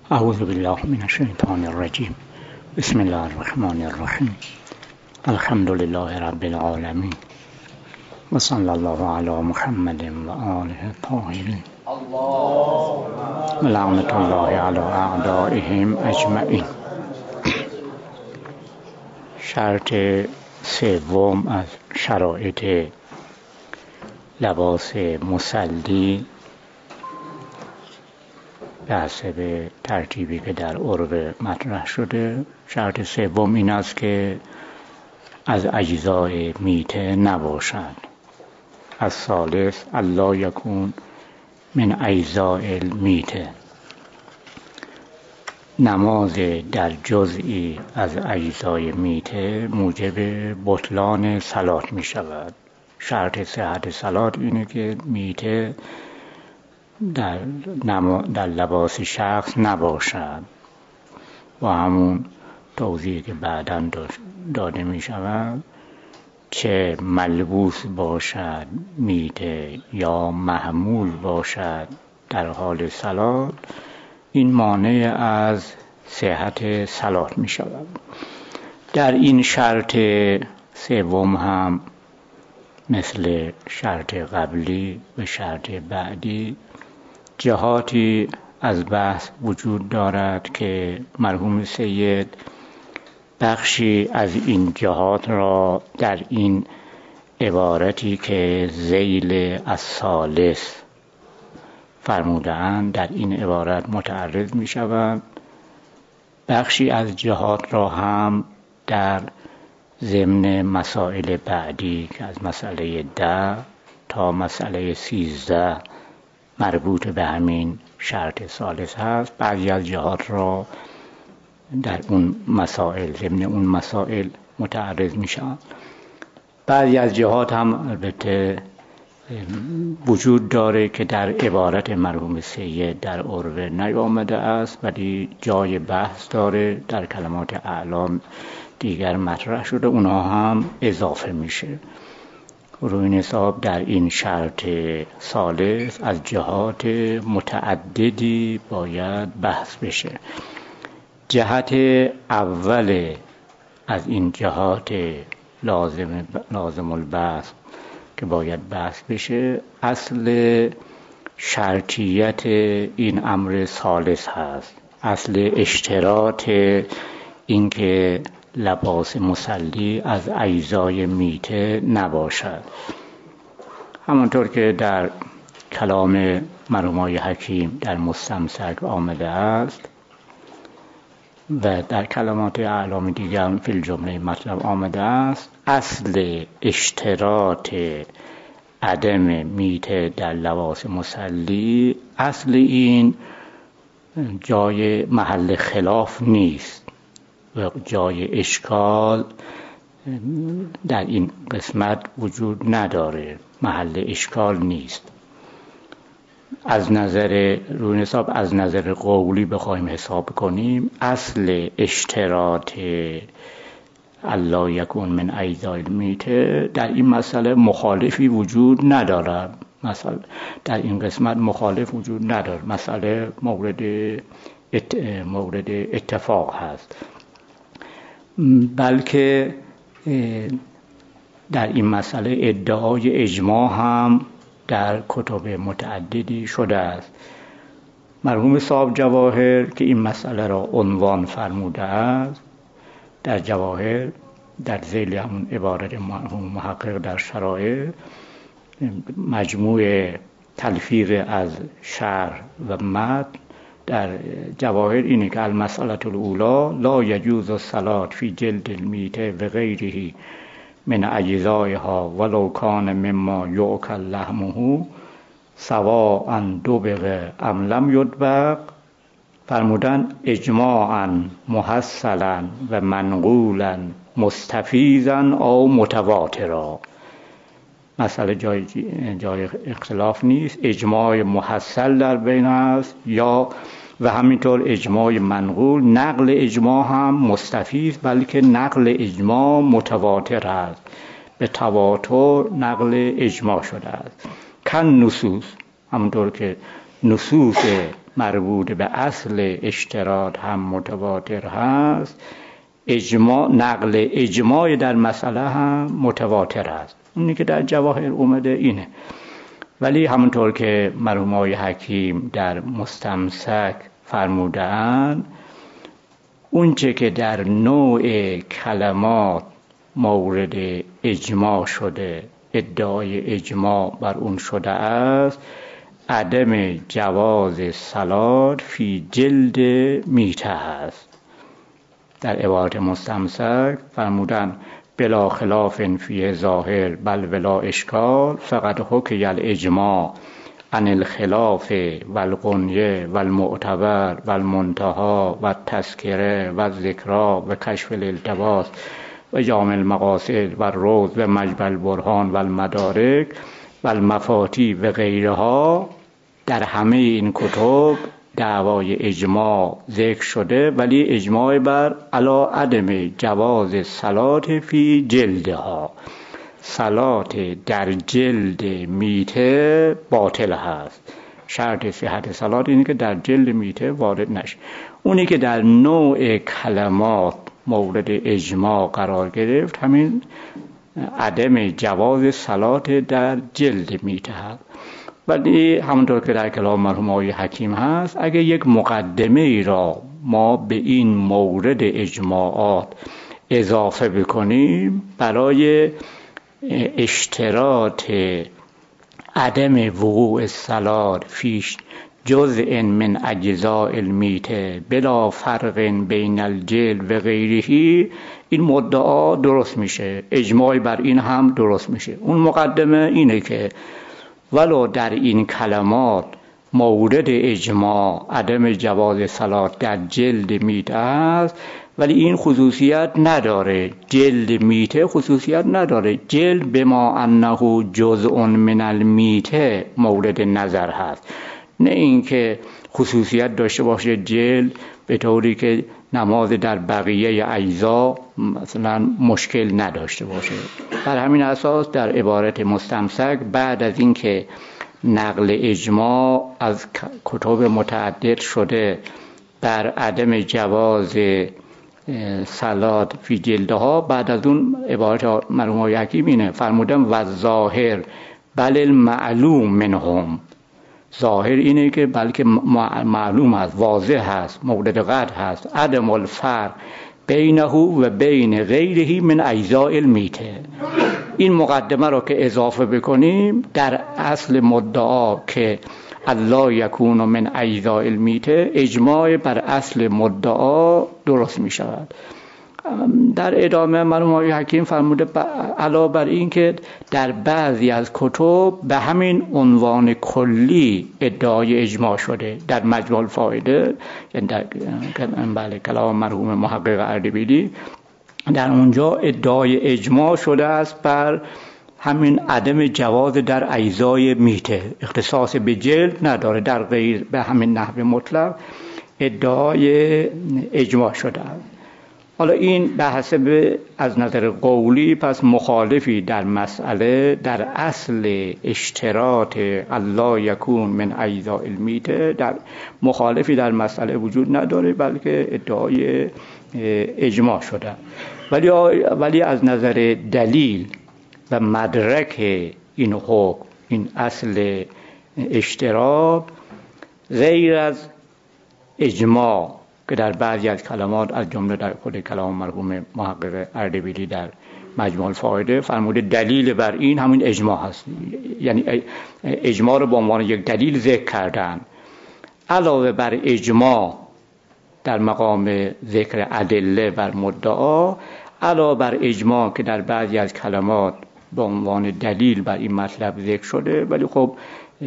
اعوذ بالله من الشیطان الرجیم. بسم الله الرحمن الرحیم. الحمد لله رب العالمین و صلی الله علی محمد و آله الطاهرین و لعنت الله علی اعدائهم اجمعین. شرط سوم از شرایط لباس مصلی به حسب ترتیبی که در عرف مطرح شده، شرط سوم این است که از اجزای میته نباشد. الثالث الا یکون من اجزاء المیته. نماز در جزئی از اجزای میته موجب بطلان صلات می شود. شرط صحت صلات اینه که میته در لباس شخص نباشد و همون توضیحی که بعداً داده می شود، چه ملبوس باشد میته یا محمول باشد در حال صلات، این مانع از صحت صلات می شود. در این شرط سوم هم مثل شرط قبلی و شرط بعدی جهاتی از بحث وجود دارد که مرحوم سید بخشی از این جهات را در این عبارتی که ذیل الثالث فرموده‌اند در این عبارت متعرض می شود. بخشی از جهات را هم در ضمن مسائل بعدی که از مسئله 10 تا مسئله 13 مربوط به همین شرط ثالث هست، بعضی از جهات را در اون مسائل ضمن اون مسائل متعرض می شود. بعضی از جهات هم البته وجود داره که در عبارت مرحوم سید در عرف نیامده است ولی جای بحث داره، در کلمات اعلام دیگر مطرح شده، اونها هم اضافه میشه. روی این حساب در این شرط ثالث از جهات متعددی باید بحث بشه. جهت اول از این جهات لازم البحث که باید بحث بشه، اصل شرطیت این امر ثالث هست، اصل اشتراط این که لباس مصلی از اجزای میته نباشد. همانطور که در کلام مرحوم حکیم در مستمسک آمده است و در کلمات اعلام دیگر فی الجمله مطلب آمده است، اصل اشتراط عدم میته در لباس مصلی، اصل این جای محل خلاف نیست و جای اشکال در این قسمت وجود نداره، محل اشکال نیست. از نظر روی حساب از نظر قولی بخوایم حساب کنیم، اصل اشتراط الا یکون من اجزاء المیته در این مسئله مخالفی وجود ندارد. مثلا در این قسمت مخالف وجود ندارد، مسئله مورد اتفاق هست، بلکه در این مسئله ادعای اجماع هم در کتب متعددی شده است. مرحوم صاحب جواهر که این مسئله را عنوان فرموده است، در جواهر در ذیل همون عبارت مرحوم محقق در شرائع مجموع تلفیق از شرح و متن در جواهر اینه که المسئله الاولی لا یجوز الصلاة فی جلد المیته و غیره من اجزائها ولو کان مما یؤکل لحمه سواء دبغ ام لم یدبغ. فرمودن اجماعا محصلا و منقولا مستفیضا او متواترا. مسئله جای اختلاف نیست، اجماع محصل در بین است یا و همینطور اجماع منقول. نقل اجماع هم مستفیض، بلکه نقل اجماع متواتر است، به تواتر نقل اجماع شده است. کن نصوص، همونطور که نصوص مربوط به اصل اشتراط هم متواتر هست، اجماع، نقل اجماع در مسئله هم متواتر است. اونی که در جواهر اومده اینه. ولی همونطور که مرحوم آقای حکیم در مستمسک فرمودند، اونچه که در نوع کلمات مورد اجماع شده، ادعای اجماع بر اون شده است، عدم جواز صلات فی جلد میته است. در عبارت مستمسک فرمودن بلا خلاف فی ظاهر بل ولا اشکال فقط حکی الاجماع عن الخلاف والغنیه والمعتبر والمنتهى والتذکره والذکرى و کشف الالتباس و جامع المقاصد و الروض و مجمع البرهان و المدارک و المفاتی و غیرها. در همه این کتب دعوای اجماع ذکر شده، ولی اجماع بر علی عدم جواز صلات فی جلدها. صلات در جلد میته باطل هست. شرط صحت صلات اینه که در جلد میته وارد نشه. اونی که در نوع کلمات مورد اجماع قرار گرفت همین عدم جواز صلات در جلد میته هست. ولی همونطور که در کلام مرحوم آقای حکیم هست، اگه یک مقدمه ای را ما به این مورد اجماعات اضافه بکنیم برای اشتراط عدم وقوع الصلات فیش جزء من اجزاء المیته بلا فرق بین الجلد و غیره، این مدعا درست میشه، اجماع بر این هم درست میشه. اون مقدمه اینه که ولو در این کلمات مورد اجماع عدم جواز صلات در جلد میته است، ولی این خصوصیت نداره. جلد میته خصوصیت نداره. جلد بما انه جزء من المیته مورد نظر هست، نه اینکه خصوصیت داشته باشه جلد به طوری که نماز در بقیه اجزا مثلا مشکل نداشته باشه. بر همین اساس در عبارت مستمسک بعد از اینکه نقل اجماع از کتب متعدد شده بر عدم جواز صلات فی جلدها، بعد از اون عبارت مرحوم آقای حکیم اینه فرمودن و ظاهر بل المعلوم منهم. ظاهر اینه که بلکه معلوم است، واضح هست، مورد قطع هست، عدم الفرق بینه و بین غیره من اجزاء المیته. این مقدمه را که اضافه بکنیم در اصل مدعا که الله یکون من اجزاء المیته، اجماع بر اصل مدعا درست می شود. در ادامه مرحوم آقای حکیم فرموده علاوه بر این که در بعضی از کتب به همین عنوان کلی ادعای اجماع شده. در مجموع الفائده، یعنی در کلام مرحوم محقق اردبیلی، در اونجا ادعای اجماع شده است بر همین عدم جواز در اجزای میته، اختصاص به جلد نداره، در غیر به همین نحو مطلق ادعای اجماع شده است. حالا این به حسب از نظر قولی پس مخالفی در مسئله در اصل اشتراط الله یکون من اجزاء المیته، در مخالفی در مسئله وجود نداره، بلکه ادعای اجماع شده. ولی از نظر دلیل و مدرک این حکم، این اصل اشتراط، غیر از اجماع که در بعضی از کلمات از جمله در خود کلام مرحوم محقق اردبیلی در مجموع الفائده فرموده دلیل بر این همین اجماع هست، یعنی اجماع رو به عنوان یک دلیل ذکر کردن. علاوه بر اجماع در مقام ذکر ادله بر مدعا، علاوه بر اجماع که در بعضی از کلمات به عنوان دلیل بر این مطلب ذکر شده، ولی خب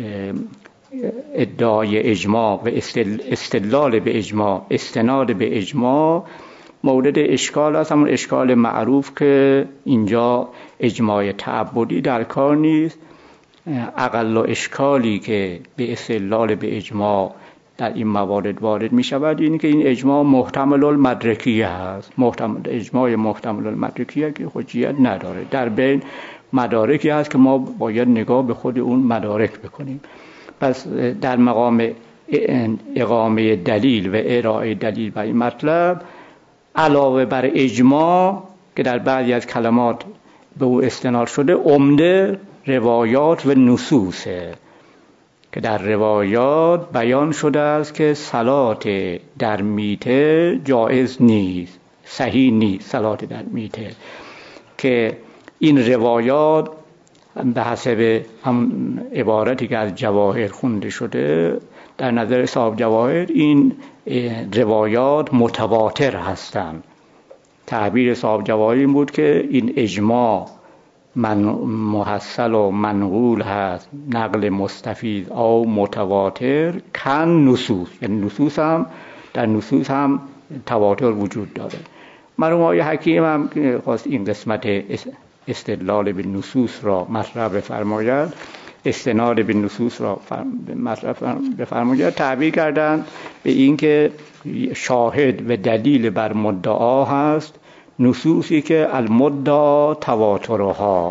ادعای اجماع و استدلال به اجماع، استناد به اجماع مورد اشکال است. همون اشکال معروف که اینجا اجماع تعبدی در کار نیست. اقل اشکالی که به استدلال به اجماع در این موارد وارد می شود این که این اجماع محتمل المدرکیه هست. اجماع محتمل المدرکیه که حجیت نداره، در بین مدارکی هست که ما باید نگاه به خود اون مدارک بکنیم. پس در مقام اقامه دلیل و ارائه دلیل بر این مطلب، علاوه بر اجماع که در بعضی از کلمات به او استناد شده، عمده روایات و نصوصه که در روایات بیان شده است که صلات در میته جایز نیست، صحیح نیست صلات در میته، که این روایات به حسب هم عبارتی که از جواهر خونده شده در نظر صاحب جواهر این روایات متواتر هستند. تعبیر صاحب جواهر این بود که این اجماع محصل و منقول هست، نقل مستفیض او متواتر کن نصوص، یعنی نصوص هم در نصوص هم تواتر وجود داره. مرحوم آقای حکیم هم خواست این قسمت استدلال به نصوص را مطرح بفرماید، استناد به نصوص را مطرح بفرماید، تعبیر کردند به این که شاهد و دلیل بر مدعا هست نصوصی که المدعا تواترها،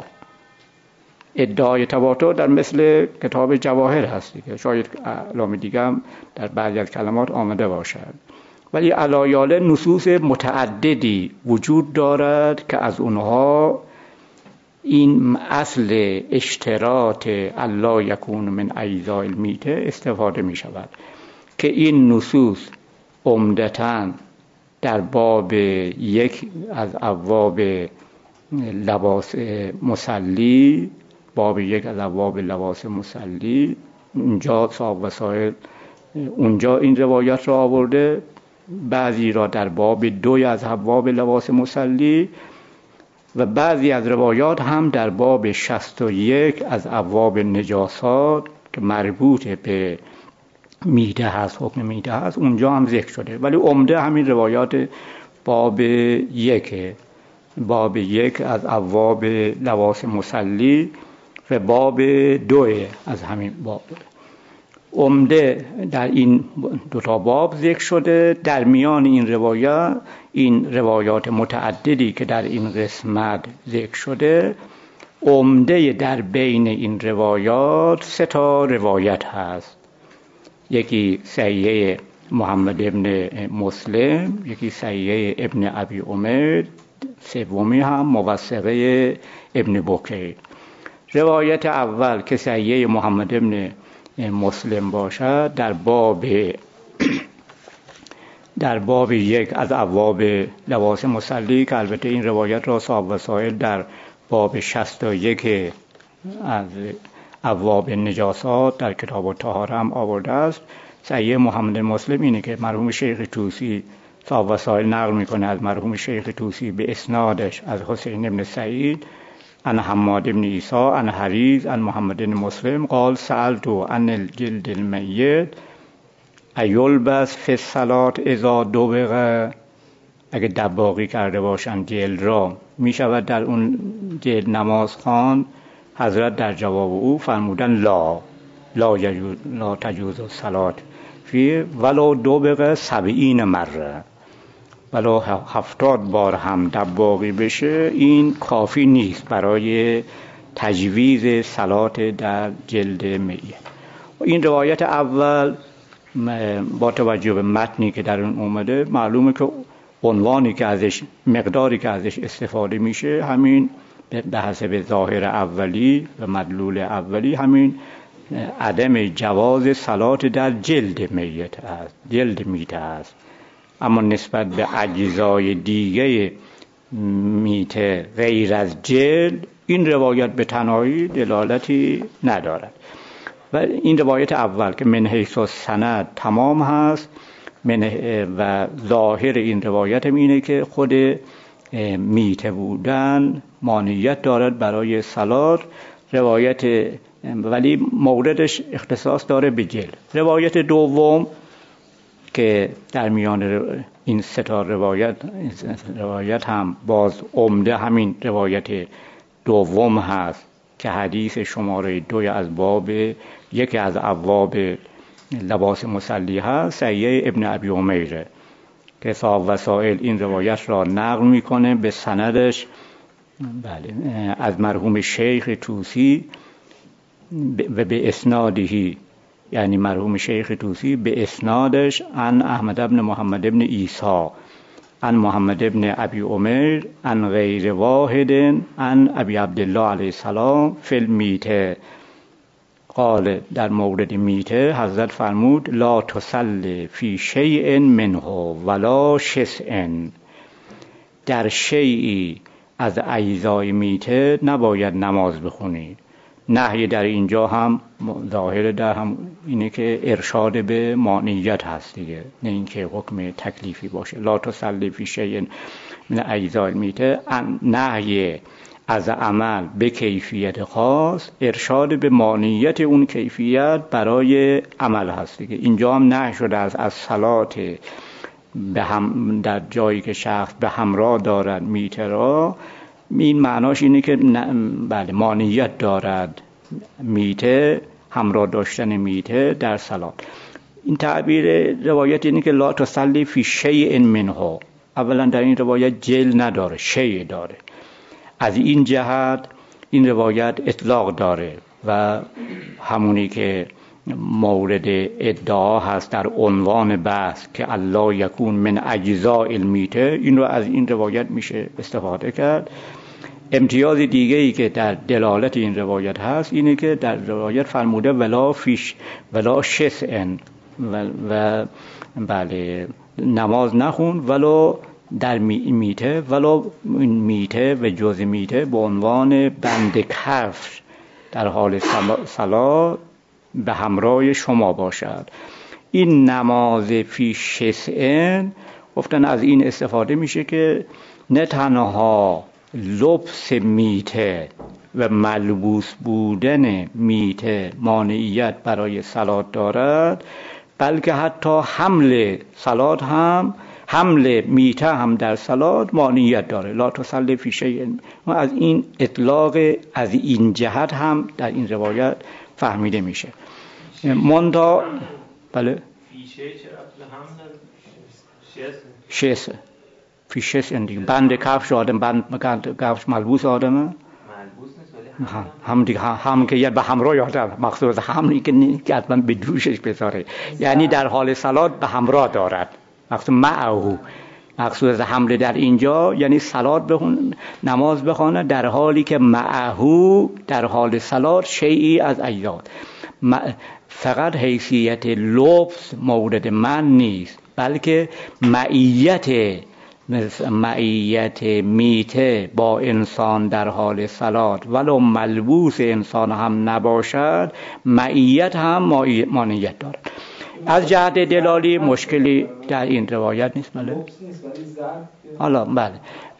ادعای تواتر در مثل کتاب جواهر هستی که شاید علام دیگه هم در بعضی از کلمات آمده باشد، ولی علایاله نصوص متعددی وجود دارد که از اونها این اصل اشتراط الا یکون من اجزاء المیته استفاده می شود که این نصوص عمدتاً در باب یک از ابواب لباس مصلی، باب یک از ابواب لباس مصلی، اونجا صاحب وسائل اونجا این روایت را آورده، بعضی را در باب 2 از ابواب لباس مصلی و بعضی از روایات هم در باب 61 از ابواب نجاسات که مربوط به میده هست، حکم میده هست، اونجا هم ذکر شده، ولی عمده همین روایات باب 1 از ابواب لباس مصلی و باب 2 از همین باب عمده در این 2 باب ذکر شده. در میان این روایات متعددی که در این قسمت ذکر شده، عمده در بین این روایات 3 روایت هست، یکی صحیح محمد ابن مسلم، یکی صحیح ابن ابی عمر، سومی هم موثقه ابن بکیر. روایت اول که صحیح محمد ابن مسلم باشد در باب 1 از ابواب لباس مصلی که البته این روایت را صاحب وسائل در باب 61 از ابواب نجاسات در کتاب الطهاره هم آورده است. صحیح محمد مسلم اینه که مرحوم شیخ طوسی صاحب وسائل نقل میکنه از مرحوم شیخ طوسی به اسنادش از حسین ابن سعید عن حماد ابن عیسی عن حریز عن محمد ابن مسلم قال سألت عن الجلد المیت ایلبس فی الصلاة اذا دبغ، اگه دباغی کرده باشن جلد را می شود در اون جلد نماز خواند؟ حضرت در جواب او فرمودن لا تجوز الصلاة فی ولو دبغ 70 مره، ولو 70 بار هم دباغی بشه این کافی نیست برای تجویز صلات در جلد میت. این روایت اول با توجه به متنی که در اون اومده معلومه که عنوانی که ازش، مقداری که ازش استفاده میشه همین به حسب ظاهر اولی و مدلول اولی همین عدم جواز صلات در جلد میت است، جلد میته است. اما نسبت به اجزای دیگه میته غیر از جلد این روایت به تنهایی دلالتی ندارد. و این روایت اول که من حیث السند تمام هست و ظاهر این روایت هم اینه که خود میته بودن مانعیت دارد برای صلات، روایت ولی موردش اختصاص داره به جلد. روایت دوم که در میان این 3 روایت هم باز عمده همین روایت دوم هست که حدیث شماره 2 از باب 1 از ابواب لباس مصلی هست، صحیح ابن ابی عمر که صاحب وسائل این روایت را نقل میکنه به سندش از مرحوم شیخ طوسی و به اسنادهی یعنی مرحوم شیخ طوسی به اسنادش عن احمد بن محمد بن عیسی عن محمد بن ابی عمر عن غیر واحد عن ابی عبدالله علیه السلام فی المیته قال، در مورد میته حضرت فرمود لا تصلی فی شیء منه ولا شسء، در شیئی از اجزای میته نباید نماز بخونید. نهی در اینجا هم ظاهر در هم اینه که ارشاد به مانعیت هست دیگه، نه اینکه حکم تکلیفی باشه. لا تصلی فی شیء من اجزای میته، نهی از عمل به کیفیت خاص ارشاد به مانعیت اون کیفیت برای عمل هست دیگه. اینجا هم نهی شده از صلات به هم در جایی که شخص به همراه دارد میته را، این معناش اینه که بله مانعیت دارد میته، همراه داشتن میته در صلات. این تعبیر روایت اینه که لا تصلی فی شیء منه، اولا در این روایت جل نداره، شیء داره. از این جهت این روایت اطلاق داره و همونی که مورد ادعا هست در عنوان بحث که الله یکون من اجزاء المیته، این رو از این روایت میشه استفاده کرد. امتیاز دیگه ای که در دلالت این روایت هست اینه که در روایت فرموده ولا شسء، و بله نماز نخون ولو در میته، ولو میته و جز میته به عنوان بند کفش در حال صلات به همراه شما باشد. این نماز فی شسء گفتن از این استفاده میشه که نه تنها لبس میته و ملبوس بودن میته مانعیت برای صلات دارد، بلکه حتی حمل میته هم در صلات مانعیت داره. لا تصلی فی شیء، از این اطلاق از این جهت هم در این روایت فهمیده میشه. منتها بله شیسه فی شیء دیگه، بند کفش آدم، بند کفش ملبوس آدمه، هم دیگه هم که یه به همراه آدم، مخصوص همونی که حتما به دوشش بذاره، یعنی در حال صلات به همراه دارد، مخصوص معه. مقصود حمله در اینجا یعنی صلات بخون، نماز بخونه در حالی که معه در حال صلات شیئی از اجزات. فقط حیثیت لبس مورد من نیست، بلکه معیت میته با انسان در حال صلات ولو ملبوس انسان هم نباشد، معیت هم مانعیت دارد. از جهت دلالی مشکلی در این روایت نیست. حالا بله،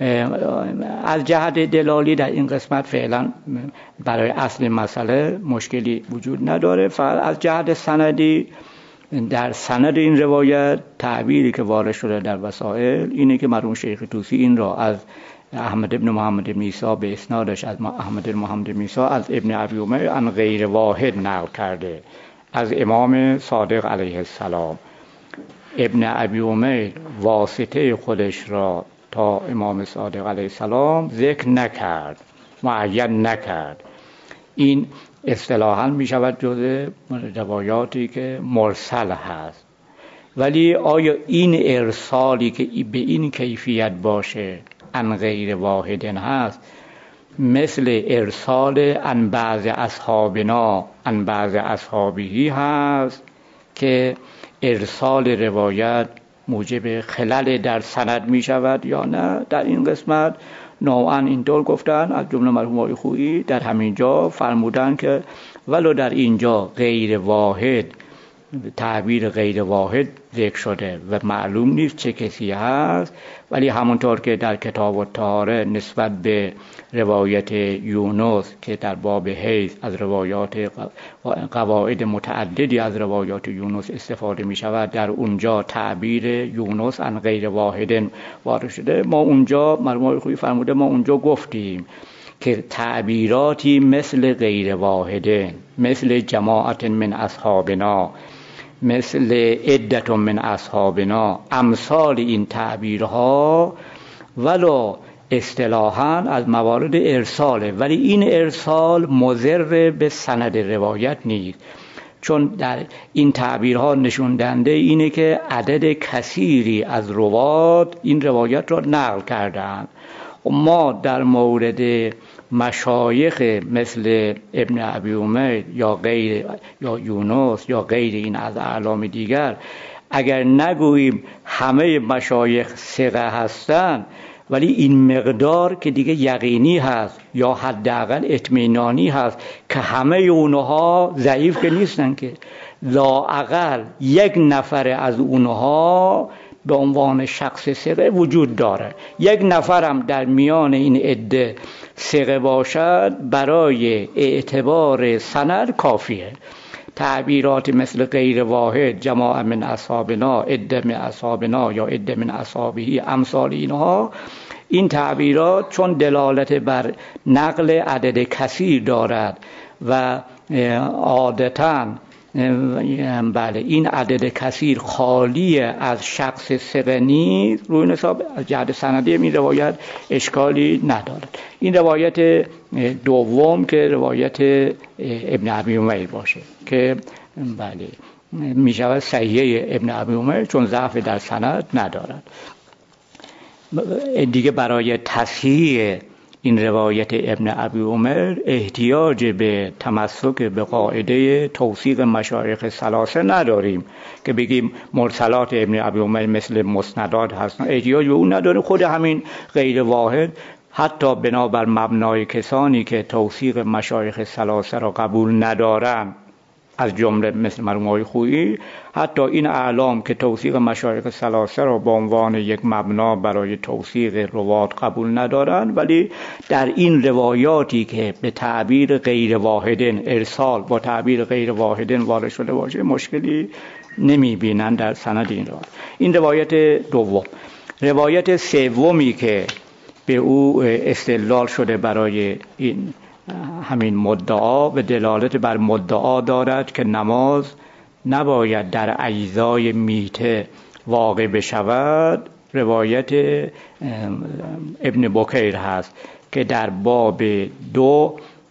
از جهت دلالی در این قسمت فعلا برای اصل مسئله مشکلی وجود نداره. فقط از جهت سندی در سند این روایت تعبیری که وارد شده در وسائل اینه که مرحوم شیخ طوسی این را از احمد ابن محمد بن عیسی به اسنادش از احمد بن محمد بن عیسی از ابن ابی عمر عن غیر واحد نقل کرده، از امام صادق علیه السلام. ابن ابی عمر واسطه خودش را تا امام صادق علیه السلام ذکر نکرد، معین نکرد. این اصطلاحاً می شود جزء روایاتی که مرسل هست. ولی آیا این ارسالی که به این کیفیت باشه عن غیر واحد هست، مثل ارسال عن بعض اصحابنا عن بعض اصحابه هست که ارسال روایت موجب خلل در سند می شود یا نه؟ در این قسمت نوعا اینطور گفتن، از جمله مرحوم آقای خویی در همین جا فرمودن که ولو در اینجا غیر واحد، تعبیر غیر واحد ذکر شده و معلوم نیست چه کسی هست، ولی همونطور که در کتاب الطهاره نسبت به روایت یونس که در باب حیض از روایات قواعد متعددی از روایات یونس استفاده می شود، در اونجا تعبیر یونس عن غیر واحد وارد شده. ما اونجا مرحوم خویی فرموده ما اونجا گفتیم که تعبیراتی مثل غیر واحده، مثل جماعت من اصحابنا، مثل عدت من اصحابنا، امثال این تعبیرها ولو اصطلاحاً از موارد ارساله، ولی این ارسال مضر به سند روایت نیست. چون در این تعبیرها نشون دهنده اینه که عدد کثیری از روات این روایت را نقل کردند. ما در مورد مشایخ مثل ابن ابی عمر یا غیر یا یونس یا غیر این از اعلام دیگر اگر نگوییم همه مشایخ ثقه هستند، ولی این مقدار که دیگه یقینی هست یا حداقل اطمینانی هست که همه اونها ضعیف که نیستن، که لااقل یک نفر از اونها به عنوان شخص ثقه وجود داره. یک نفرم در میان این عده ثقه باشد برای اعتبار سند کافیه. تعبیرات مثل غیر واحد، جماعه من اصحابنا، عده من اصحابنا یا عده من اصحابه، امثال اینها، این تعبیرات چون دلالت بر نقل عدد کثیر دارد و عادتاً بله این عدد کثیر خالی از شخص ثقه نیست، روی این حساب از جهت سندی این روایت اشکالی ندارد. این روایت دوم که روایت ابن ابی عمر باشه که بله می شود صحیح ابن ابی عمر، چون ضعف در سند ندارد. دیگه برای تصحیح این روایت ابن ابی عمر احتیاج به تمسک به قاعده توثیق مشایخ ثلاثه نداریم که بگیم مرسلات ابن ابی عمر مثل مسندات هستن، احتیاج به اون نداریم. خود همین غیر واحد حتی بنابر مبنای کسانی که توثیق مشایخ ثلاثه را قبول ندارن، از جمله مثل مرحوم آقای خویی، حتی این اعلام که توثیق مشایخ ثلاثه را به عنوان یک مبنا برای توثیق روات قبول ندارند، ولی در این روایاتی که به تعبیر غیر واحدن ارسال با تعبیر غیر واحدن وارد شده باشه مشکلی نمی بینند در سند این روایت. این روایت دوم. روایت سومی که به او استدلال شده برای این همین مدعا و دلالت بر مدعا دارد که نماز نباید در اجزای میته واقع بشود، روایت ابن بکیر هست که در باب دو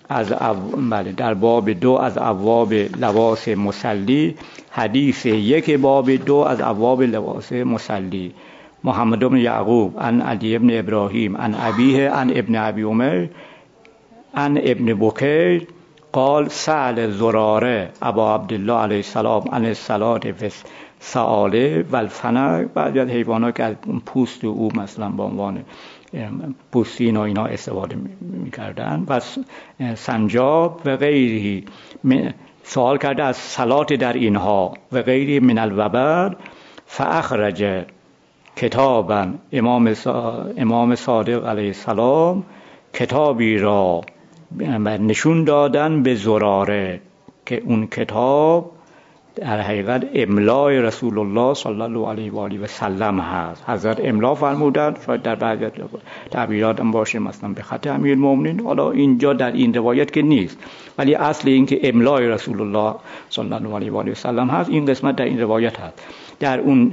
از ابواب لباس مصلی، حدیث یک باب دو از ابواب لباس مصلی، محمد بن یعقوب عن علی بن ابراهیم عن ابیه عن ابن ابی عمر عن ابن بکیر قال سأل زراره ابا عبدالله علیه السلام عن الصلاة فی السعاله و الفنک، بعضی از حیوانات که از پوست او مثلا به عنوان پوستین و اینا استفاده می‌کردن و سنجاب و غیری، سوال کرده از صلات در اینها و غیری من الوبر، فاخرج کتابا امام صادق علیه السلام کتابی را نشون دادن به زراره که اون کتاب در حقیقت املای رسول الله صلی الله علیه و آله و سلم هست. حضرت املا فرمودند، شاید در بعضی تعبیرات هم باشه مثلا به خط امیرالمومنین، حالا اینجا در این روایت که نیست، ولی اصل این که املای رسول الله صلی الله علیه و آله و سلم هست، این قسمت در این روایت هست. در اون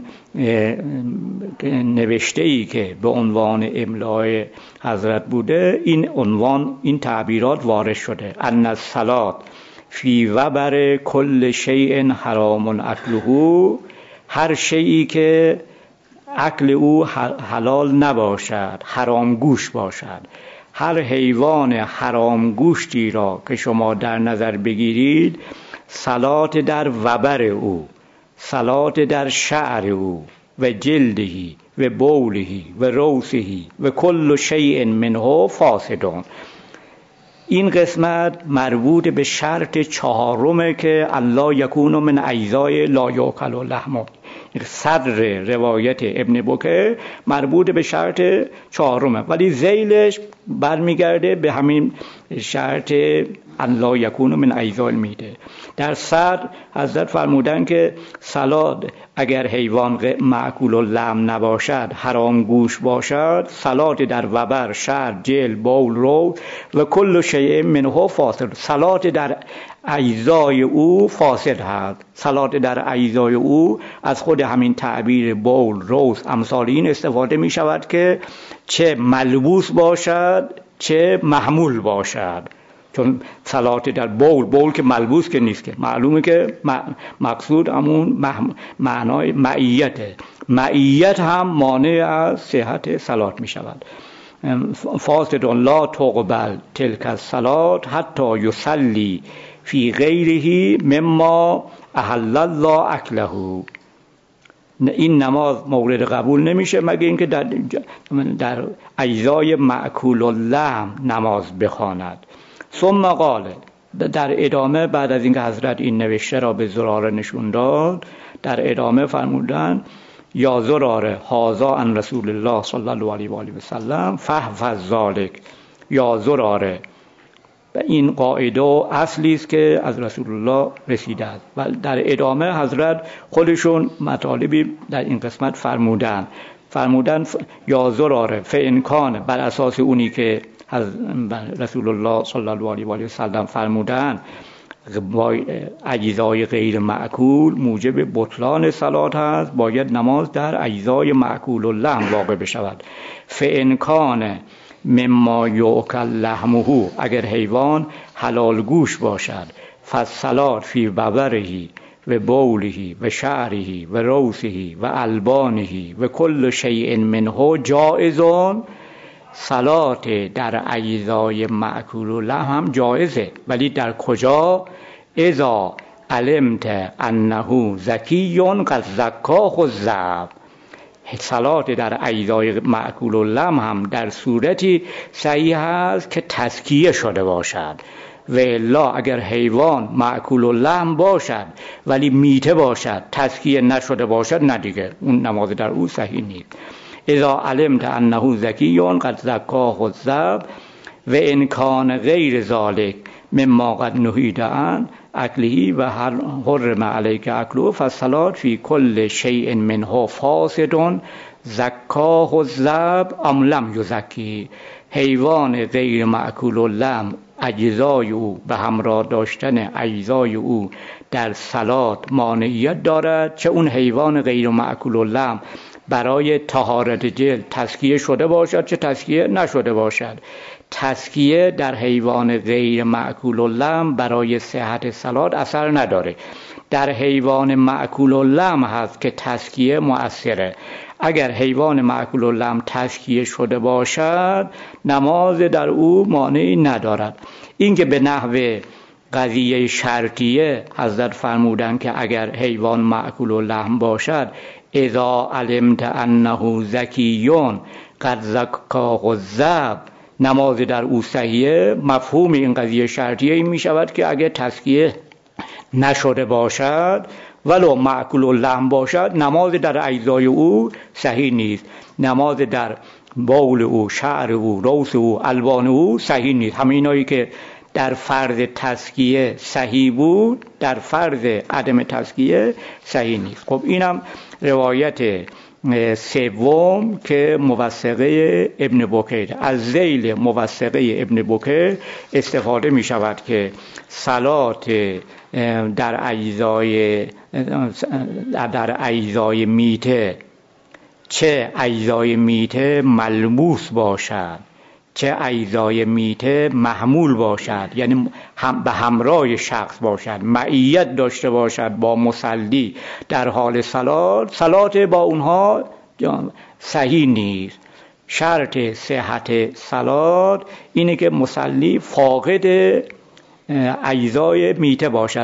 نوشته‌ای که به عنوان املای حضرت بوده این عنوان، این تعبیرات وارد شده: ان الصلاة فی وبر کل شیء حرام اکله، هر شیئی که اکل او حلال نباشد، حرام گوش باشد. هر حیوان حرام گوشتی را که شما در نظر بگیرید، صلات در وبر او، صلات در شعر او و جلدهی و بولهی و روسهی و کل شیء منه فاسدون. این قسمت مربوط به شرط چهارمه که الله یکون من اجزای لا یاکل لحمه. صدر روایت ابن بکر مربوط به شرط چهارمه، ولی ذیلش برمیگرده به همین شرط الله یکون من اجزای المیته. در صدر حضرت فرمودن که صلات اگر حیوان معکول اللحم نباشد، حرام گوش باشد، صلات در وبر، شعر، جلد، بول، رو و کل شیء منه فاسد، صلات در اجزای او فاسد هست. صلات در اجزای او از خود همین تعبیر بول، روز، امثال این استفاده می شود که چه ملبوس باشد چه محمول باشد. چون صلات در بول که ملبوس که نیست، که معلومه که مقصود همون معنای معیته. معیت هم مانع از صحت صلات می شود. فاسد لا تقبل تلک الصلات حتی یصلی فی غیره مما احل الله اکله. این نماز مورد قبول نمیشه مگه اینکه در اجزای مأکول اللحم نماز بخواند. ثم قال، در ادامه بعد از اینکه حضرت این نوشته را به زراره نشون داد، در ادامه فرمودن یا زراره هذا عن رسول الله صلی الله علیه و آله و سلم فاحفظ ذلک. یا زراره، و این قاعده و اصلی است که از رسول الله رسیده است. و در ادامه حضرت خودشون مطالبی در این قسمت فرمودن یا زراره فانکان، بر اساس اونی که از رسول الله صلی الله علیه و آله و سلم فرمودن با اجزای غیر معکول موجب بطلان صلات هست، باید نماز در اجزای معکول اللحم واقع بشود. فانکان مما یؤکل لحمه، اگر حیوان حلال گوش باشد، فالصلات فی ببره و بوله و شعره و روثه و البانه و کل شیء منه جائزون. صلات در اجزای معکول اللحم هم جایزه، ولی در کجا؟ اذا علمت انه زکی قد زکاه الذئب. صلات در اجزای مأکول اللحم هم در صورتی صحیح است که تزکیه شده باشد، و الا اگر حیوان مأکول اللحم باشد ولی میته باشد، تزکیه نشده باشد، نه دیگه اون نماز در او صحیح نیست. اذا علمت انه زکی قد زکاه الذئب و ان کان غیر ذلک مما قد نهیت عن اکلهی و حرم علیک اکله فالصلات فی کل شیء منه فاسد زکاه الذئب ام لم یزکی. حیوان غیر مأکول اللحم اجزای او به همراه داشتن اجزای او در صلات مانعیت دارد، چه اون حیوان غیر مأکول اللحم برای طهارت جلد تزکیه شده باشد چه تزکیه نشده باشد. تزکیه در حیوان غیر مأکول اللحم برای صحت صلات اثر نداره. در حیوان مأکول اللحم هست که تزکیه مؤثره. اگر حیوان مأکول اللحم تزکیه شده باشد، نماز در او مانعی ندارد. این که به نحو قضیه شرطیه حضرت فرمودن که اگر حیوان مأکول اللحم باشد، اذا علمت انه زکیون قد زکاه الذئب، نماز در او صحیحه. مفهوم این قضیه شرطیه این می شود که اگر تزکیه نشده باشد ولو مأکول اللحم باشد، نماز در اجزای او صحیح نیست. نماز در بول او، شعر او، روث او، البان او صحیح نیست. همینایی که در فرض تزکیه صحیح بود، در فرض عدم تزکیه صحیح نیست. خب اینم روایت سوم که موثقه ابن بکیر. از ذیل موثقه ابن بکیر استفاده می شود که صلات در اجزای میته، چه اجزای میته ملموس باشد چه اجزای میته محمول باشد، یعنی به همراه شخص باشد، معیت داشته باشد با مصلی در حال صلات با اونها صحیح نیست. شرط صحت صلات اینه که مصلی فاقد اجزای میته باشد،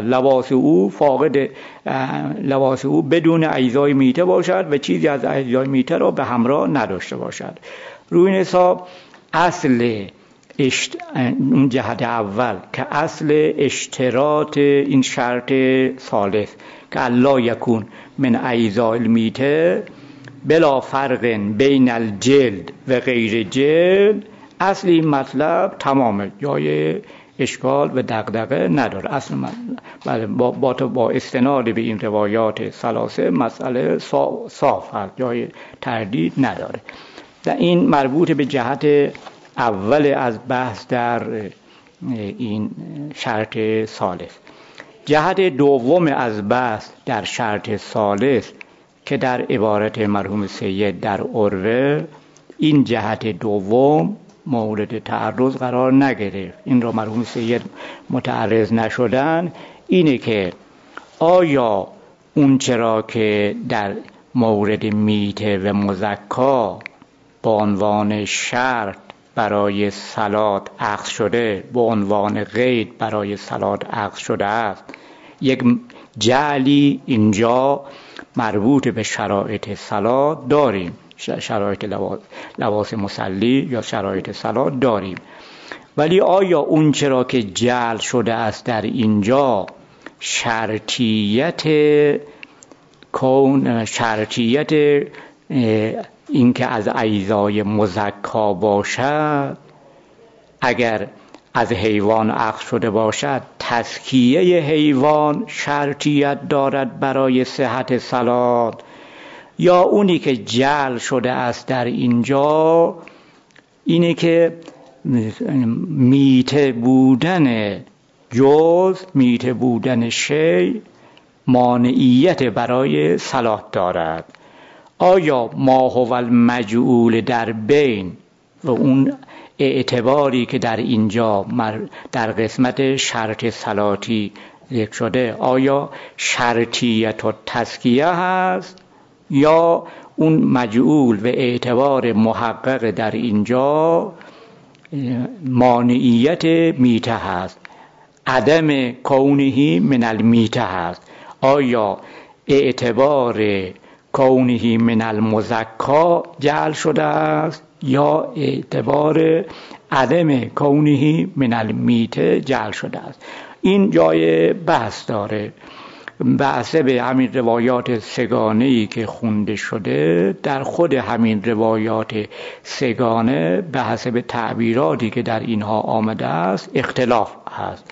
لباس او بدون اجزای میته باشد و چیزی از اجزای میته را به همراه نداشته باشد. روی این حساب اصل اون جهت اول که اصل اشتراط این شرط ثالث که الله یکون من اجزای المیته بلا فرق بین الجلد و غیر جلد، اصل این مطلب تمامه، جای اشکال و دغدغه نداره. اصل بله با استناد به این روایات ثلاثه مسئله صاف هست، جای تردید نداره. در این مربوط به جهت اول از بحث در این شرط ثالث. جهت دوم از بحث در شرط ثالث که در عبارت مرحوم سید در عروه، این جهت دوم مورد تعرض قرار نگرفت. این را مرحوم سید متعرض نشدن اینه که آیا اون چرا که در مورد میته و مزکا به عنوان شرط برای صلات اخذ شده، به عنوان قید برای صلات اخذ شده است، یک جعلی اینجا مربوط به شرایط صلات داریم، شرایط لباس مصلی یا شرایط صلات داریم، ولی آیا اون چرا که جعل شده است در اینجا شرطیت اینکه از اجزای مزکا باشد، اگر از حیوان اخذ شده باشد تزکیه حیوان شرطیت دارد برای صحت صلات، یا اونی که جعل شده است در اینجا اینه که میته بودن جزء، میته بودن شیء مانعیت برای صلات دارد. آیا ما هو المجعول در بین و اون اعتباری که در اینجا در قسمت شرط صلاتی ذکر شده، آیا شرطیت و تزکیه هست یا اون مجعول و اعتبار محقق در اینجا مانعیت میته هست، عدم کونه من المیته هست؟ آیا اعتبار کونه من المزکا جعل شده است یا اعتبار عدم کونه من المیته جعل شده است؟ این جای بحث داره. بحث به همین روایات سگانه‌ای که خونده شده، در خود همین روایات سگانه به حسب تعبیراتی که در اینها آمده است اختلاف هست.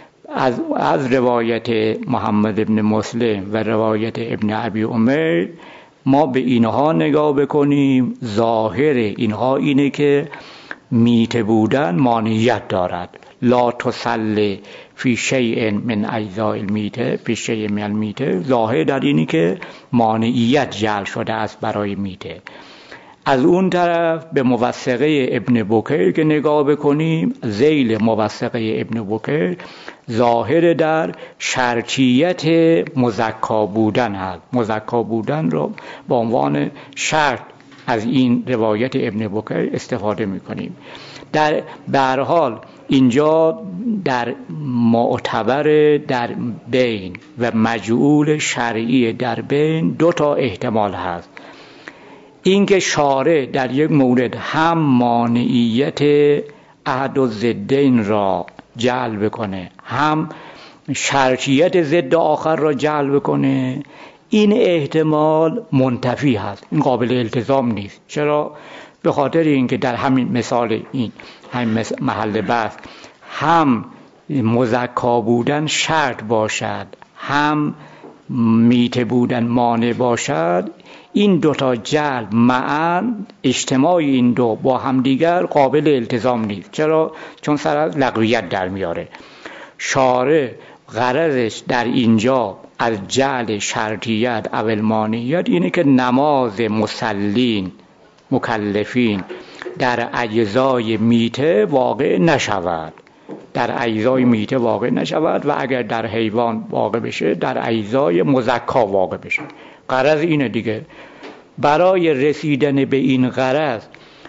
از روایت محمد ابن مسلم و روایت ابن ابی امیر ما به اینها نگاه بکنیم، ظاهر اینها اینه که میته بودن مانعیت دارد. لا تصلی فی شیء من اجزاء المیته فی شیء من المیته، ظاهر در اینی که مانعیت جعل شده است برای میته. از اون طرف به موثقه ابن بکیر که نگاه بکنیم، ذیل موثقه ابن بکیر ظاهر در شرطیت مزکا بودن هست. مزکا بودن رو به عنوان شرط از این روایت ابن بکیر استفاده میکنیم. در هر حال اینجا در معتبر در بین و مجعول شرعی در بین دو تا احتمال هست. اینکه شارع در یک مورد هم مانعیت احد الضدین را جلب کنه، هم شرطیت ضد آخر را جلب کنه، این احتمال منتفی هست، این قابل التزام نیست. چرا؟ به خاطر اینکه در همین مثال این همین محل بحث هم مزکا بودن شرط باشد، هم میته بودن مانع باشد، این دوتا جلب معا اجتماع این دو با همدیگر قابل التزام نیست. چرا؟ چون سر از لغویت در میاره. شارع غرضش در اینجا از جعل شرطیت اول مانعیت اینه که نماز مسلین مکلفین در اجزای میته واقع نشود، در اجزای میته واقع نشود و اگر در حیوان واقع بشه در اجزای مزکا واقع بشه. غرض اینه دیگه. برای رسیدن به این غرض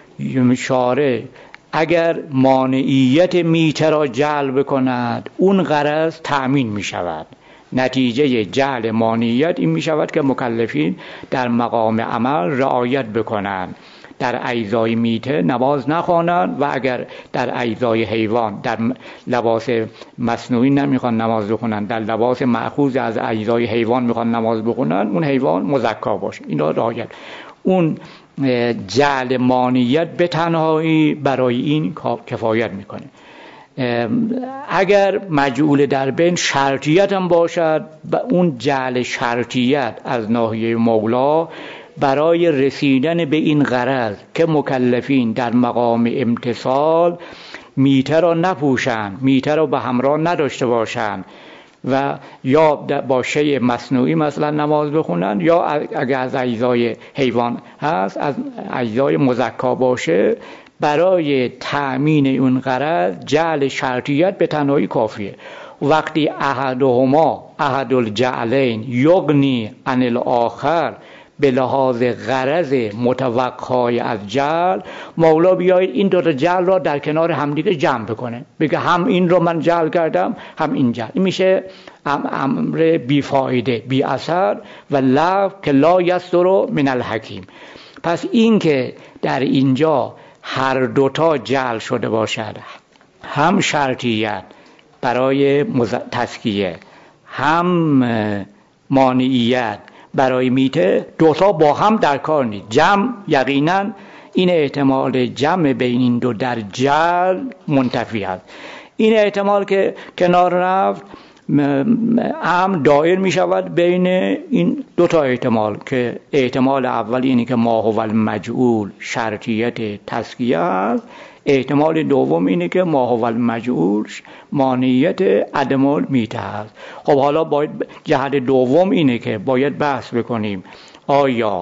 شارع اگر مانعیت میته را جلب کند، اون غرض تأمین می شود. نتیجه جعل مانعیت این می شود که مکلفین در مقام عمل رعایت بکنند، در اجزای میته نماز نخوانند و اگر در اجزای حیوان در لباس مصنوعی نمیخوان نماز بخونند، در لباس مأخوذ از اجزای حیوان میخوان نماز بخونند، اون حیوان مزکا باشه. اینا رعایت. اون جعل مانعیت به تنهایی برای این کفایت میکنه. اگر مجعول در بین شرطیت هم باشد، اون جعل شرطیت از ناحیه مولا برای رسیدن به این غرض که مکلفین در مقام امتصال میته را نپوشند، میته را به همراه نداشته باشند و یا با شیء مصنوعی مثلا نماز بخونن، یا اگر از اجزای حیوان هست از اجزای مزکا باشه، برای تأمین اون غرض جعل شرطیت به تنهایی کافیه. وقتی احد الجعلین یغنی عن الاخر به لحاظ غرض متوقعای از جعل، مولا بیاید این دو تا جعل را در کنار همدیگه جمع بکنه، بگه هم این رو من جعل کردم هم این جعل. این میشه امر بی فایده بی اثر و لغو که لا یصدر من الحکیم. پس این که در اینجا هر دوتا جعل شده باشد، هم شرطیت برای تزکیه هم مانعیت برای میته، دوتا با هم در کار نیست. جمع یقینا این احتمال جمع بین این دو در جعل منتفی است. این احتمال که کنار رفت هم دایر می شود بین این دو تا احتمال، که احتمال اول اینه که ما هو المجعول شرطیت تزکیه است، احتمال دوم اینه که ما هو المجعول مانعیت عدم المیته است. خب حالا باید جهت دوم اینه که باید بحث بکنیم آیا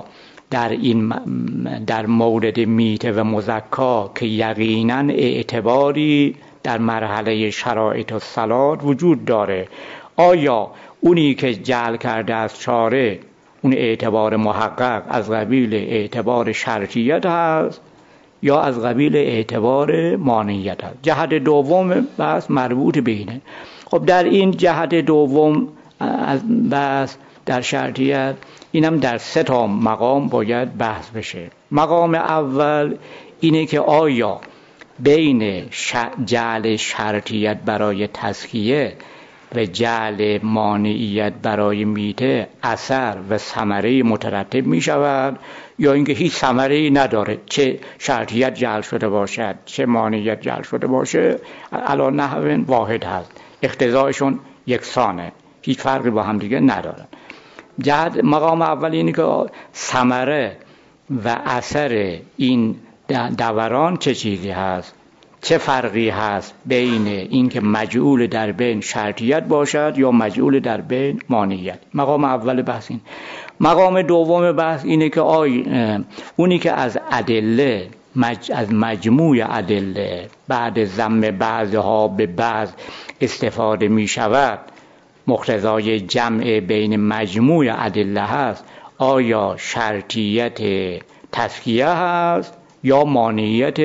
در مورد میته و مزکا که یقینا اعتباری در مرحله شرایط الصلات وجود داره، آیا اونی که جعل کرده از چاره اون اعتبار محقق از قبیل اعتبار شرطیت هست یا از قبیل اعتبار مانعیت هست؟ جهت دوم بحث مربوط به اینه. خب در این جهت دوم از بحث در شرطیت، اینم در 3 تا مقام باید بحث بشه. مقام اول اینه که آیا بین جعل شرطیت برای تزکیه و جعل مانعیت برای میته اثر و ثمره مترتب می شود، یا اینکه هیچ ثمره‌ای نداره، چه شرطیت جعل شده باشد چه مانعیت جعل شده باشه علی نحو واحد هست، اقتضایشون یکسانه، هیچ فرقی با هم دیگه ندارن. مقام اول اینه که ثمره و اثر این دوران چه چیزی هست، چه فرقی هست بین اینکه مجعول در بین شرطیت باشد یا مجعول در بین مانعیت. مقام اول بحث این. مقام دوم بحث اینه که اونی که از ادله از مجموع ادله بعد ضم بعضها به بعض استفاده می شود، مقتضای جمع بین مجموع ادله هست، آیا شرطیت تزکیه هست یا مانعیت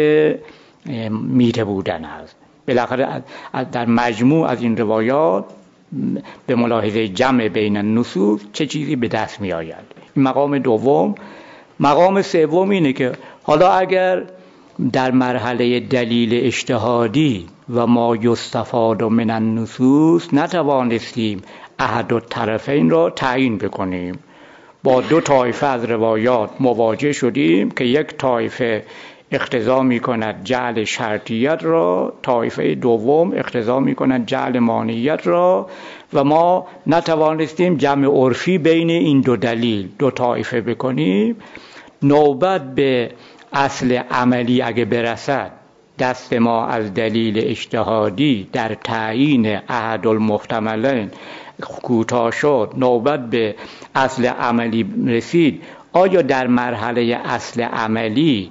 میته بودن هست؟ بالاخره در مجموع از این روایات به ملاحظه جمع بین النصوص چه چیزی به دست می آید. این مقام دوم. مقام سوم اینه که حالا اگر در مرحله دلیل اجتهادی و ما یستفاد من النصوص نتوانستیم احد الطرفین را تعیین بکنیم، با 2 طایفه از روایات مواجه شدیم که یک طایفه اقتضا می کند جعل شرطیت را، طایفه دوم اقتضا می کند جعل مانعیت را، و ما نتوانستیم جمع عرفی بین این 2 دلیل 2 طایفه بکنیم. نوبت به اصل عملی اگه برسد، دست ما از دلیل اجتهادی در تعیین احد المحتملین کوتاه شد، نوبت به اصل عملی رسید، آیا در مرحله اصل عملی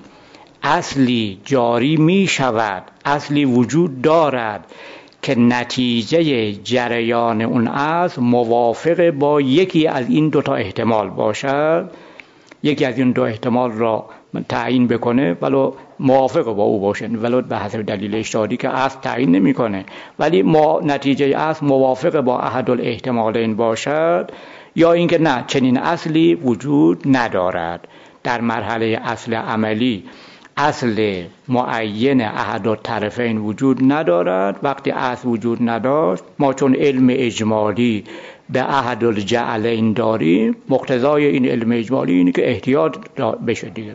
اصلی جاری می شود، اصلی وجود دارد که نتیجه جریان اون اصل موافق با یکی از این 2 تا احتمال باشد، یکی از این 2 احتمال را تعیین بکنه ولو موافق با او باشه، ولو به حسب دلیل اجتهادی که اصل تعیین نمیکنه، ولی نتیجه اصل موافق با احد الاحتمالین باشد، یا اینکه نه چنین اصلی وجود ندارد. در مرحله اصل عملی اصل معین احد الطرفین وجود ندارد. وقتی اصل وجود نداشت، ما چون علم اجمالی به احد الجعلین داریم، مقتضای این علم اجمالی اینه که احتیاط بشه دیگه.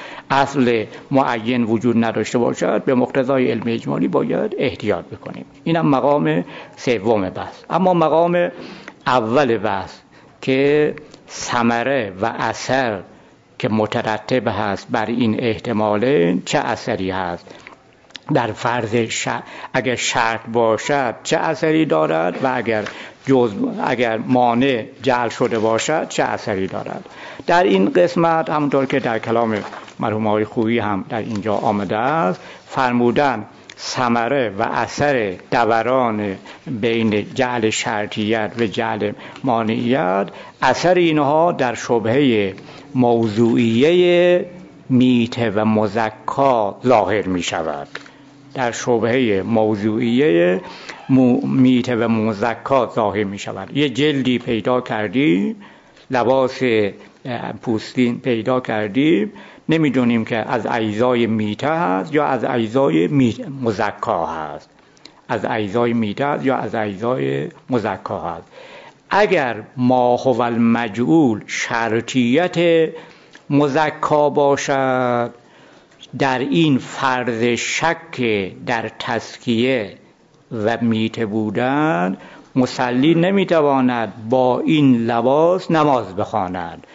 اصل معین وجود نداشته باشد، به مقتضای علم اجمالی باید احتیاط بکنیم. اینم مقام سوم بحث. اما مقام اول بحث که ثمره و اثر که مترتب هست بر این احتمال چه اثری هست، در فرض اگر شرط باشد چه اثری دارد و اگر مانع جعل شده باشد چه اثری دارد. در این قسمت همونطور که در کلام مرحوم آقای خویی هم در اینجا آمده است، فرمودن ثمره و اثر دوران بین جعل شرطیت و جعل مانعیت، اثر اینها در شبهه موضوعیه میته و مزکا ظاهر می شود. در شبهه موضوعیه میته و مزکا ظاهر می شود. یه جلدی پیدا کردیم، لباس پوستین پیدا کردیم، نمیدونیم که از اجزای میته هست یا از اجزای مزکا هست، از اجزای میته هست یا از اجزای مزکا هست. اگر ما هو المجعول شرطیت مزکا باشد، در این فرض شک در تزکیه و میته بودن، مصلی نمیتواند با این لباس نماز بخواند،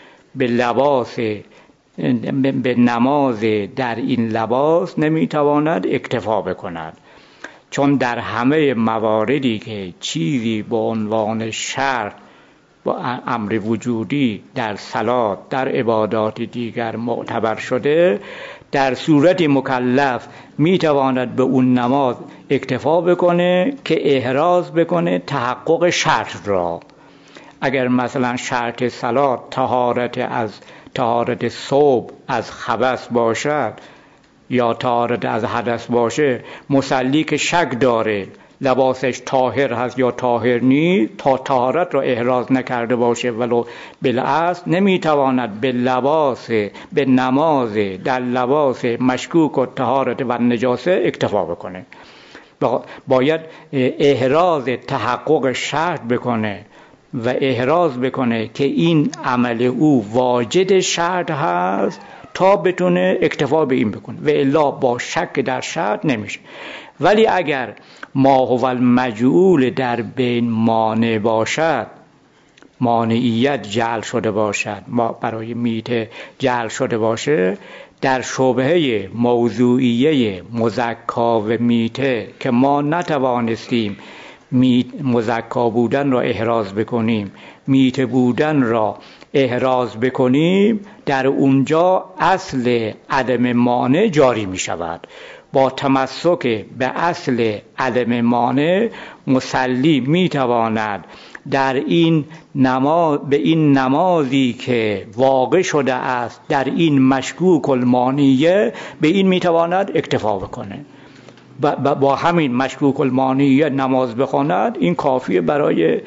به نماز در این لباس نمیتواند اکتفا بکند، چون در همه مواردی که چیزی به عنوان شرط با امر وجودی در صلات در عبادات دیگر معتبر شده، در صورت مکلف میتواند به اون نماز اکتفا بکنه که احراز بکنه تحقق شرط را. اگر مثلا شرط صلات طهارت صوب از خبث باشد یا طهارت از حدث باشه، مصلی که شک داره لباسش طاهر هست یا طاهر نیست، تا طهارت را احراز نکرده باشه ولو بالاصل، نمیتواند به نماز در لباس مشکوک و طهارت و نجاسه اکتفا بکنه. باید احراز تحقق شرط بکنه و احراز بکنه که این عمل او واجد شرط هست تا بتونه اکتفا به این بکنه، و الا با شک در شرط نمیشه. ولی اگر ما هو المجعول در بین مانع باشد، مانعیت جعل شده باشد، ما برای میته جعل شده باشه، در شبهه موضوعیه مزکا و میته که ما نتوانستیم مزکا بودن را احراز بکنیم، میته بودن را احراز بکنیم، در اونجا اصل عدم مانع جاری می شود. با تمسک به اصل عدم مانع، مصلی می تواند در این به این نمازی که واقع شده است در این مشکوک المانعیه، به این می تواند اکتفا بکنه. با همین مشکوک المانعیه نماز بخواند، این کافیه برای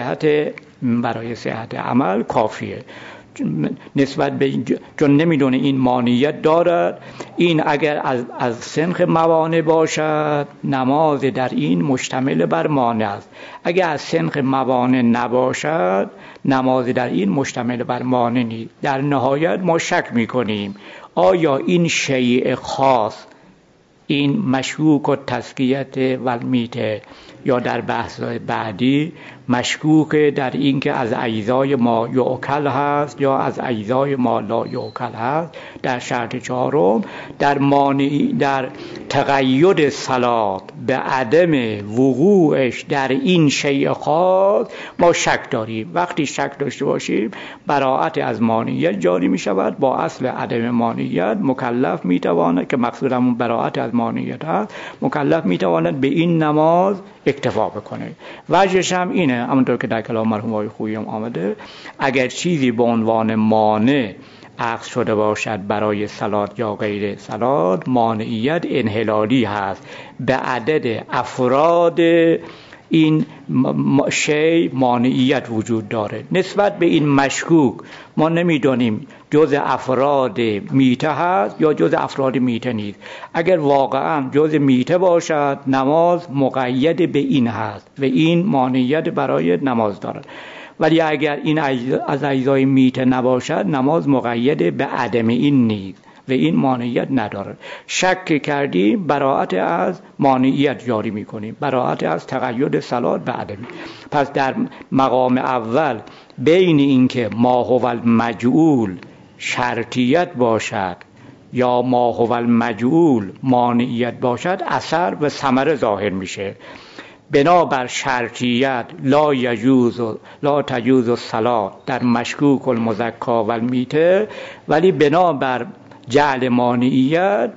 صحت عمل کافیه. نسبت به چون نمیدونه این مانعیت دارد، این اگر از سنخ موانع باشد، نماز در این مشتمل بر مانع است. اگر از سنخ موانع نباشد، نماز در این مشتمل بر مانع نیست. در نهایت ما شک میکنیم آیا این شیء خاص، این مشکوک و تزکیت و میته، یا در بحث بعدی مشکوک در این که از اجزای ما یؤکل هست یا از اجزای ما لا یؤکل هست. در شرط چهارم در تقید صلات به عدم وقوعش در این شیء خاص ما شک داریم. وقتی شک داشته باشیم، براءت از مانعیت جاری می شود. با اصل عدم مانعیت مکلف می تواند، که مقصودمون براءت از مانعیت هست، مکلف می تواند به این نماز اکتفا بکنه. وجهش هم اینه، همونطور که در کلام مرحوم آقای خویی هم آمده، اگر چیزی به عنوان مانع اخذ شده باشد برای صلات یا غیر صلات، مانعیت انحلالی هست. به عدد افراد این شی مانعیت وجود داره. نسبت به این مشکوک ما نمیدونیم جز افراد میته هست یا جز افراد میته نیست. اگر واقعا جز میته باشد، نماز مقید به این هست و این مانعیت برای نماز دارد. ولی اگر این از اجزای میته نباشد، نماز مقید به عدم این نیست و این مانعیت ندارد. شک کردیم، براءت از مانعیت جاری میکنیم، براءت از تقید صلات به عدمی. پس در مقام اول بین اینکه ما هو المجعول شرطیت باشد یا ما هو المجعول مانعیت باشد، اثر و ثمره ظاهر میشه. بنابر شرطیت لا تجوز الصلاة در مشکوک المزکا و المیته، ولی بنابر جعل مانعیت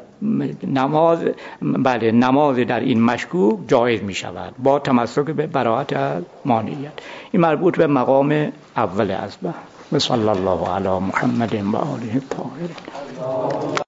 نماز در این مشکوک جایز می شود با تمسک به براءت از مانعیت. این مربوط به مقام اول اذبح. صلی الله علی محمد و آله الطاهرین.